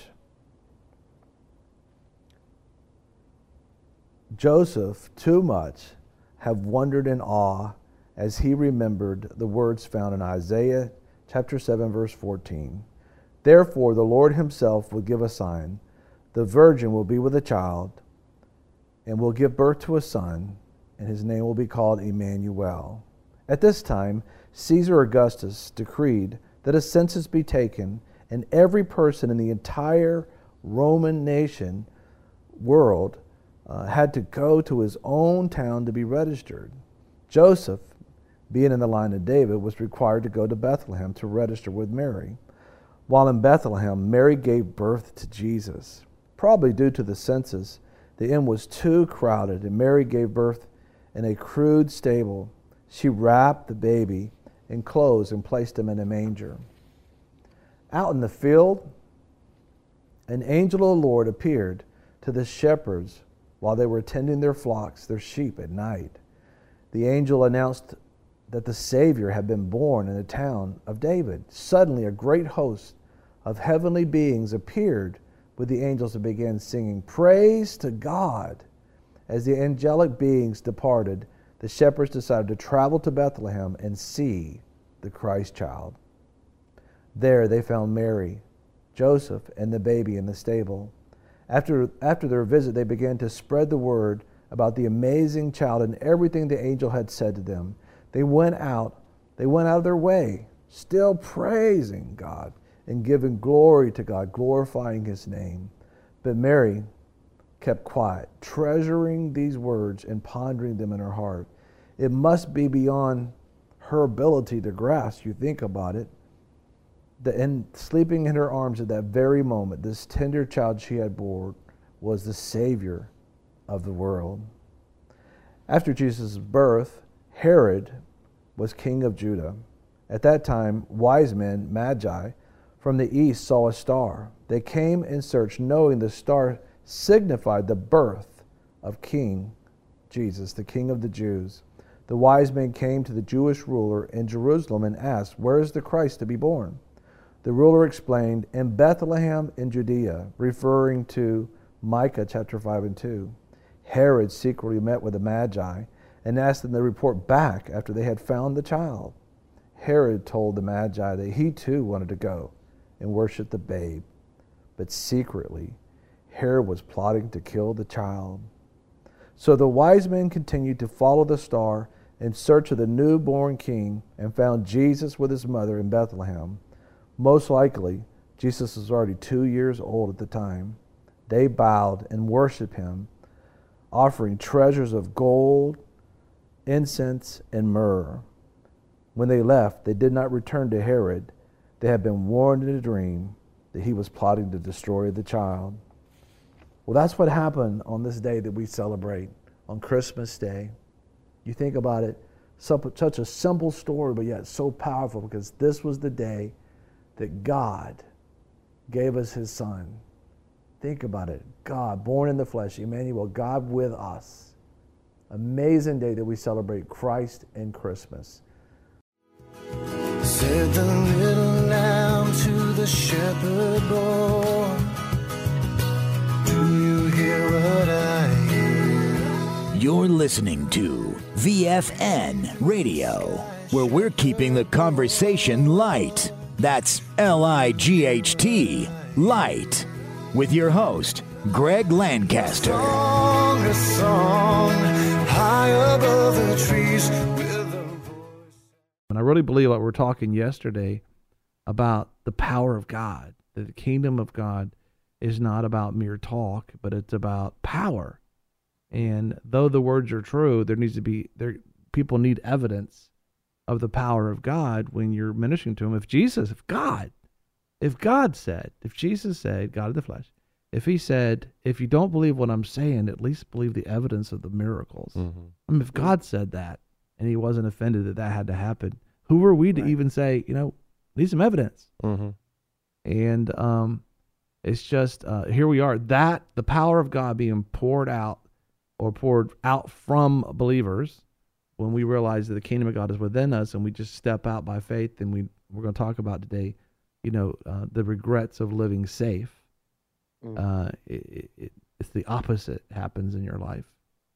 Joseph, too much, have wondered in awe as he remembered the words found in Isaiah chapter seven, verse fourteen. Therefore the Lord himself will give a sign. The virgin will be with a child and will give birth to a son, and his name will be called Emmanuel. At this time, Caesar Augustus decreed that a census be taken, and every person in the entire Roman nation world uh, had to go to his own town to be registered. Joseph, being in the line of David, was required to go to Bethlehem to register with Mary. While in Bethlehem, Mary gave birth to Jesus. Probably due to the census, the inn was too crowded, and Mary gave birth in a crude stable. She wrapped the baby in clothes and placed him in a manger. Out in the field, an angel of the Lord appeared to the shepherds while they were tending their flocks, their sheep, at night. The angel announced that the Savior had been born in the town of David. Suddenly, a great host of heavenly beings appeared with the angels and began singing, "Praise to God." As the angelic beings departed, the shepherds decided to travel to Bethlehem and see the Christ child. There they found Mary, Joseph, and the baby in the stable. After, after their visit, they began to spread the word about the amazing child and everything the angel had said to them. They went out, they went out of their way, still praising God and giving glory to God, glorifying his name. But Mary kept quiet, treasuring these words and pondering them in her heart. It must be beyond her ability to grasp, you think about it. the, and sleeping in her arms at that very moment, this tender child she had borne was the Savior of the world. After Jesus' birth, Herod was king of Judah. At that time, wise men, magi, from the east saw a star. They came in search, knowing the star signified the birth of King Jesus, the King of the Jews. The wise men came to the Jewish ruler in Jerusalem and asked, "Where is the Christ to be born?" The ruler explained, "In Bethlehem in Judea," referring to Micah chapter five and two. Herod secretly met with the Magi and asked them to report back after they had found the child. Herod told the Magi that he too wanted to go and worship the babe, but secretly Herod was plotting to kill the child. So the wise men continued to follow the star in search of the newborn king and found Jesus with his mother in Bethlehem. Most likely, Jesus was already two years old at the time. They bowed and worshiped him, offering treasures of gold, incense, and myrrh. When they left, they did not return to Herod. They had been warned in a dream that he was plotting to destroy the child. Well, that's what happened on this day that we celebrate, on Christmas Day. You think about it, such a simple story, but yet so powerful, because this was the day that God gave us his son. Think about it. God, born in the flesh, Emmanuel, God with us. Amazing day that we celebrate Christ and Christmas. Said the little lamb to the shepherd boy, "Do you hear what I hear?" You're listening to V F N Radio, where we're keeping the conversation light. That's L I G H T, light. With your host, Greg Lancaster. Strongest song, high above the trees with a voice. And I really believe, like we were talking yesterday, about the power of God, that the kingdom of God is not about mere talk, but it's about power. And though the words are true, there needs to be, there people need evidence of the power of God when you're ministering to them. If Jesus, if God, if God said, if Jesus said, God of the flesh, if he said, if you don't believe what I'm saying, at least believe the evidence of the miracles. Mm-hmm. I mean, if God said that and he wasn't offended that that had to happen, who are we to right. even say, you know, need some evidence? Mm-hmm. And um, it's just, uh, here we are, that the power of God being poured out or poured out from believers when we realize that the kingdom of God is within us and we just step out by faith. And we, we're going to talk about today, you know, uh, the regrets of living safe. Mm. Uh, it, it, it's the opposite happens in your life.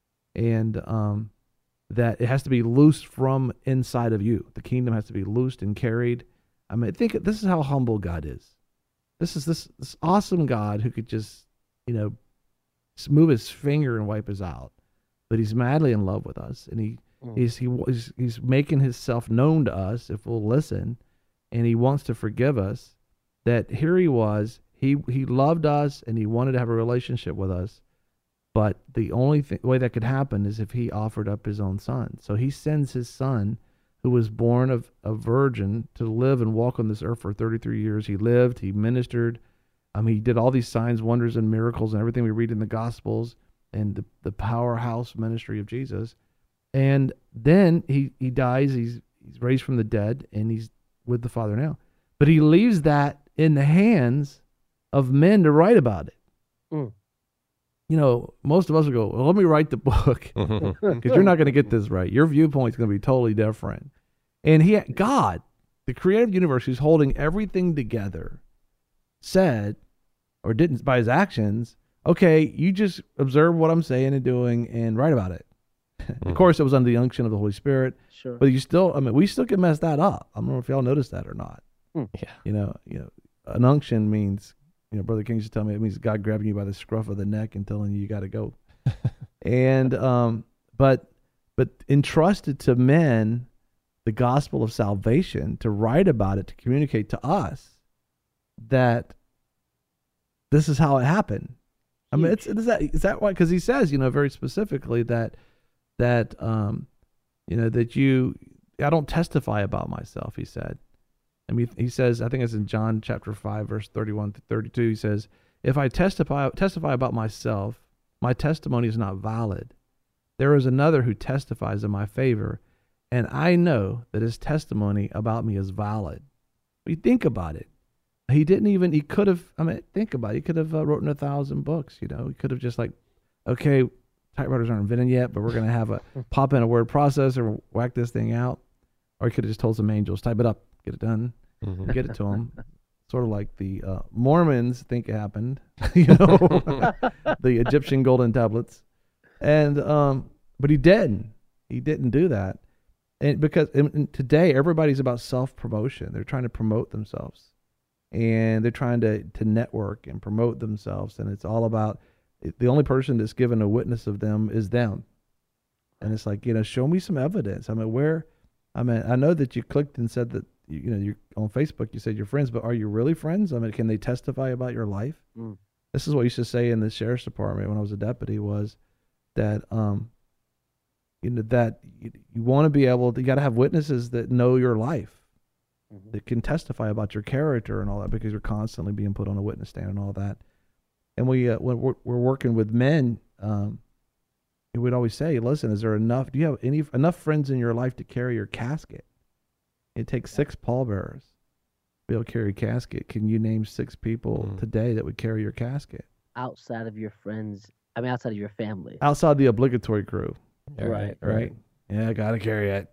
And um, that it has to be loosed from inside of you. The kingdom has to be loosed and carried. I mean, I think this is how humble God is. This is this, this awesome God who could just, you know, move his finger and wipe us out. But he's madly in love with us. And he, mm. he's, he, he's, he's making himself known to us if we'll listen. And he wants to forgive us. That here he was, he he loved us and he wanted to have a relationship with us. But the only th- way that could happen is if he offered up his own son. So he sends his son, who was born of a virgin, to live and walk on this earth for thirty-three years. He lived, he ministered, um, he did all these signs, wonders, and miracles and everything we read in the Gospels and the, the powerhouse ministry of Jesus. And then he, he dies, he's he's raised from the dead, and he's with the Father now. But he leaves that in the hands of men to write about it. Mm. You know, most of us will go, well, let me write the book, because you're not going to get this right. Your viewpoint's going to be totally different. And he, God, the creator of the universe, who's holding everything together, said, or didn't by his actions, okay, you just observe what I'm saying and doing and write about it. Mm-hmm. Of course, it was under the unction of the Holy Spirit. Sure. But you still, I mean, we still can mess that up. I don't know if y'all noticed that or not. Mm. Yeah. You know, you know, an unction means, you know, Brother King used to tell me, it means God grabbing you by the scruff of the neck and telling you you got to go. and, um, but, but entrusted to men the gospel of salvation, to write about it, to communicate to us that this is how it happened. I mean, it's, is that, is that why? Because he says, you know, very specifically that, that, um, you know, that you, I don't testify about myself, he said, I mean, he says, I think it's in John chapter five, verse thirty-one to thirty-two. He says, if I testify testify about myself, my testimony is not valid. There is another who testifies in my favor, and I know that his testimony about me is valid. But you think about it. He didn't even, he could have, I mean, think about it. He could have uh, written a thousand books, you know. He could have just like, okay, typewriters aren't invented yet, but we're going to have a pop in a word processor, whack this thing out. Or he could have just told some angels, type it up, get it done, Mhm. get it to him. Sort of like the uh, Mormons think it happened, you know, the Egyptian golden tablets. And, um, but he didn't. He didn't do that. And because and, and today everybody's about self-promotion. They're trying to promote themselves. And they're trying to, to network and promote themselves. And it's all about, the only person that's given a witness of them is them. And it's like, you know, show me some evidence. I mean, where, I mean, I know that you clicked and said that, you, you know, you're on Facebook, you said you're friends, but are you really friends? I mean, can they testify about your life? Mm. This is what I used to say in the sheriff's department when I was a deputy was that, um, you know, that you, you want to be able to, you got to have witnesses that know your life, Mhm. that can testify about your character and all that, because you're constantly being put on a witness stand and all that. And we, uh, when we're, we're working with men, um, we'd always say, listen, is there enough, do you have any enough friends in your life to carry your casket? It takes six pallbearers to be able to carry a casket. Can you name six people Mm. today that would carry your casket? Outside of your friends, I mean, outside of your family. Outside the obligatory crew, Yeah, Right. right? Yeah, got to carry it.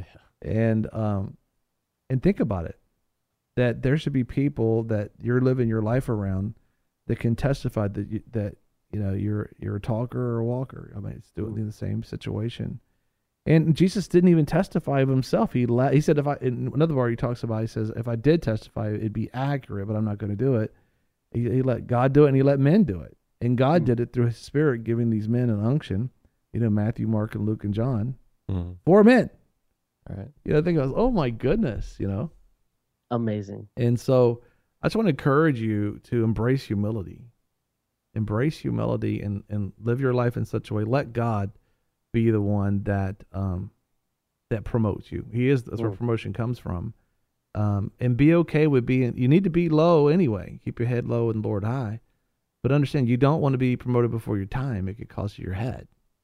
And, um, and think about it, that there should be people that you're living your life around that can testify that you, that, you know, you're, you're a talker or a walker. I mean, it's doing the same situation. And Jesus didn't even testify of himself. He let, he said, if I, in another part he talks about, he says, if I did testify, it'd be accurate, but I'm not going to do it. He, he let God do it and he let men do it. And God did it through his spirit, giving these men an unction, you know, Matthew, Mark, and Luke, and John, Mhm. four men. All right. You know, I think I was, oh my goodness, you know? Amazing. And so I just want to encourage you to embrace humility. Embrace humility and, and live your life in such a way. Let God be the one that um, that promotes you. He is, that's where Mm. promotion comes from. Um, and be okay with being, you need to be low anyway. Keep your head low and Lord high. But understand, you don't want to be promoted before your time. It could cost you your head.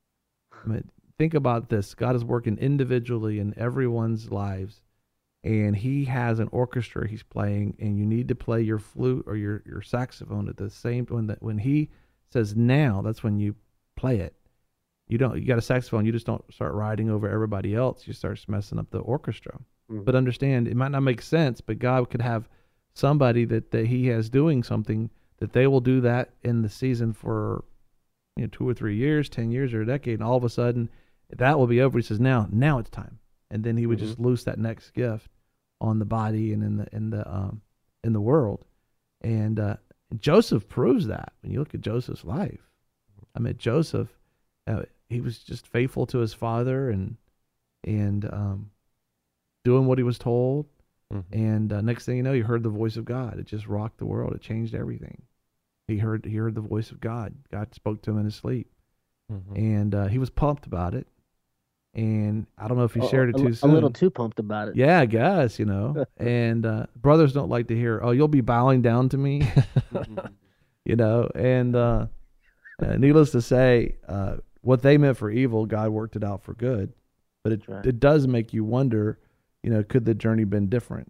I mean, think about this. God is working individually in everyone's lives. And he has an orchestra he's playing, and you need to play your flute or your, your saxophone at the same when that when he says now, that's when you play it. You don't you got a saxophone, you just don't start riding over everybody else. You start messing up the orchestra. Mhm. But understand, it might not make sense, but God could have somebody that, that he has doing something that they will do that in the season for, you know, two or three years, ten years, or a decade, and all of a sudden that will be over. He says, now, now it's time. And then he would Mhm. just loose that next gift on the body and in the in the um in the world. And uh Joseph proves that. When you look at Joseph's life, I mean, Joseph, uh, he was just faithful to his father and and um doing what he was told. Mhm. And uh, next thing you know, you heard the voice of God. It just rocked the world. It changed everything. He heard he heard the voice of God. God spoke to him in his sleep, Mhm. and uh, he was pumped about it. And I don't know if he A- shared it a, too a soon. little too pumped about it. Yeah, I guess, you know. And uh, brothers don't like to hear, oh, you'll be bowing down to me, you know. And uh, uh, needless to say, uh, what they meant for evil, God worked it out for good. But it Right. it does make you wonder, you know, could the journey been different?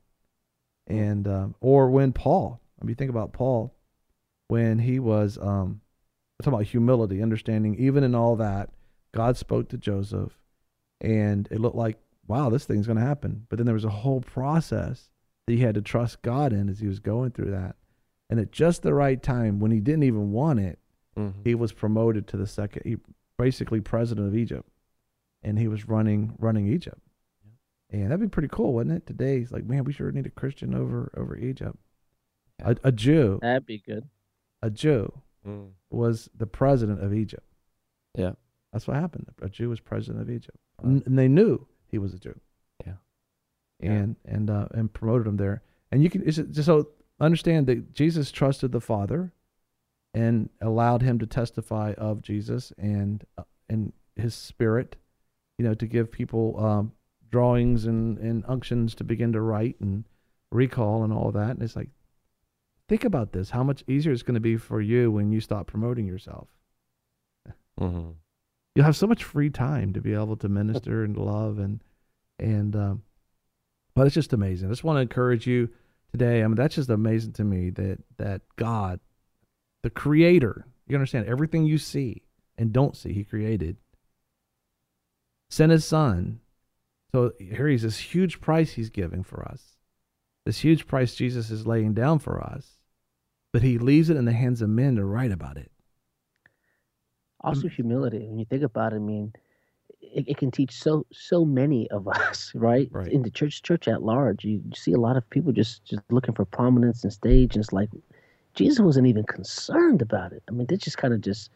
And um, or when Paul, I mean, think about Paul, when he was um, talking about humility, understanding even in all that, God spoke to Joseph. And it looked like, wow, this thing's going to happen. But then there was a whole process that he had to trust God in as he was going through that. And at just the right time, when he didn't even want it, Mhm. he was promoted to the second, he, basically president of Egypt. And he was running running Egypt. And that'd be pretty cool, wouldn't it? Today, he's like, man, we sure need a Christian over, over Egypt. A, a Jew, That'd be good. a Jew Mm. was the president of Egypt. Yeah. That's what happened. A Jew was president of Egypt. N- And they knew he was a Jew. Yeah. And and uh, and promoted him there. And you can it's just so understand that Jesus trusted the Father and allowed him to testify of Jesus and uh, and his spirit, you know, to give people um, drawings and, and unctions to begin to write and recall and all that. And it's like, think about this, how much easier it's going to be for you when you stop promoting yourself. Mm-hmm. You'll have so much free time to be able to minister and love. And, and, um, but it's just amazing. I just want to encourage you today. I mean, that's just amazing to me that, that God, the creator, you understand everything you see and don't see, he created, sent his son. So here he's this huge price he's giving for us. This huge price Jesus is laying down for us, but he leaves it in the hands of men to write about it. Also humility. When you think about it, I mean, it, it can teach so so many of us, right? Right. In the church church at large, you, you see a lot of people just, just looking for prominence and stage, and it's like Jesus wasn't even concerned about it. I mean, they just kind of just,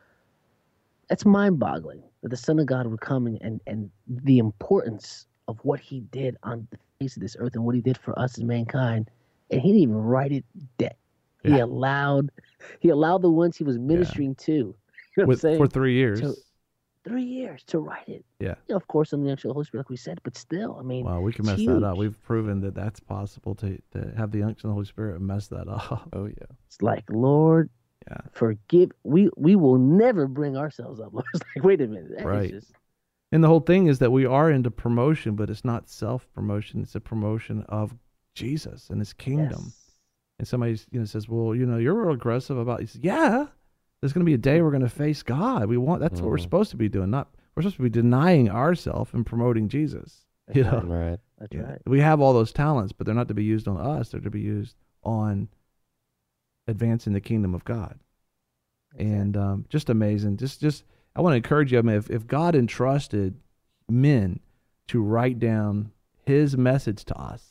that's mind-boggling that the Son of God would come and, and, and the importance of what he did on the face of this earth and what he did for us as mankind, and he didn't even write it down. He Yeah. allowed he allowed the ones he was ministering to, you know what With, I'm saying? for three years. To- three years to write it. Yeah. You know, of course, under the unction of the Holy Spirit, like we said, but still, I mean, Well, we can it's mess that up. huge. We've proven that that's possible to, to have the unction of the Holy Spirit and mess that up. Oh, yeah. It's like, Lord, Yeah. forgive. We we will never bring ourselves up, Lord. It's like, wait a minute. That is Right. just- And the whole thing is that we are into promotion, but it's not self-promotion. It's a promotion of Jesus and his kingdom. yes. And somebody, you know, says, well, you know, you're real aggressive about it. He says, yeah, there's going to be a day we're going to face God. We want, that's what we're Mhm. supposed to be doing. Not, we're supposed to be denying ourselves and promoting Jesus. That's You know, right. Right. That's Yeah. right. We have all those talents, but they're not to be used on us. They're to be used on advancing the kingdom of God. And um, just amazing. Just, just, I want to encourage you. I mean, if, if God entrusted men to write down his message to us,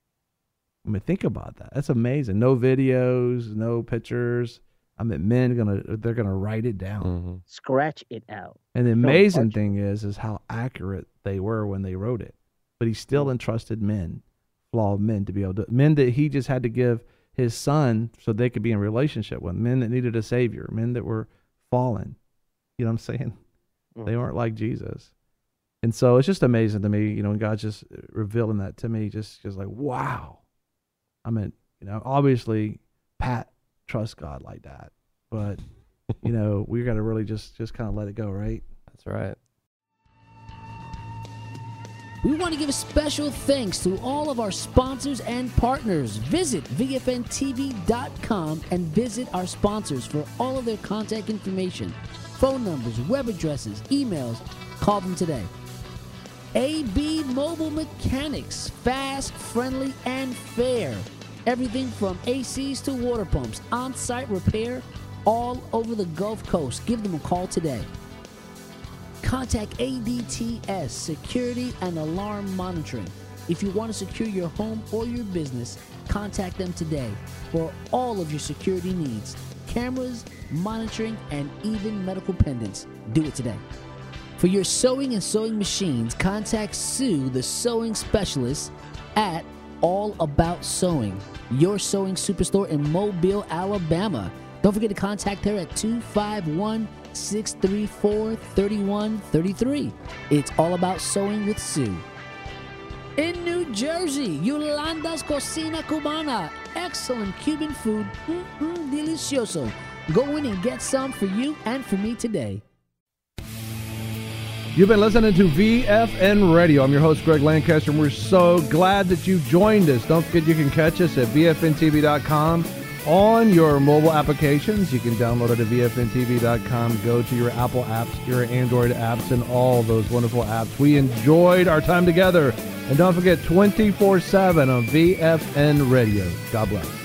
I mean, think about that. That's amazing. No videos, no pictures. I mean, men gonna they're gonna write it down. Mm-hmm. Scratch it out. And the No, amazing parchment. thing is, is how accurate they were when they wrote it. But he still entrusted men, flawed men, to be able to men that he just had to give his son so they could be in relationship with, men that needed a savior, men that were fallen. You know what I'm saying? Mm. They weren't like Jesus. And so it's just amazing to me, you know, when God's just revealing that to me, just, just like, wow. I mean, you know, obviously Pat trusts God like that, but you know, we got to really just, just kind of let it go, right? That's right. We want to give a special thanks to all of our sponsors and partners. Visit V F N T V dot com and visit our sponsors for all of their contact information, phone numbers, web addresses, emails. Call them today. A B Mobile Mechanics, fast, friendly, and fair. Everything from A Cs to water pumps, on-site repair, all over the Gulf Coast. Give them a call today. Contact A D T S, Security and Alarm Monitoring. If you want to secure your home or your business, contact them today for all of your security needs. Cameras, monitoring, and even medical pendants. Do it today. For your sewing and sewing machines, contact Sue, the sewing specialist, at All About Sewing, your sewing superstore in Mobile, Alabama. Don't forget to contact her at two five one, six three four, three one three three. It's All About Sewing with Sue. In New Jersey, Yolanda's Cocina Cubana. Excellent Cuban food. Mm-mm, delicioso. Go in and get some for you and for me today. You've been listening to V F N Radio. I'm your host, Greg Lancaster, and we're so glad that you joined us. Don't forget you can catch us at V F N T V dot com on your mobile applications. You can download it at V F N T V dot com. Go to your Apple apps, your Android apps, and all those wonderful apps. We enjoyed our time together. And don't forget, twenty-four seven on V F N Radio. God bless.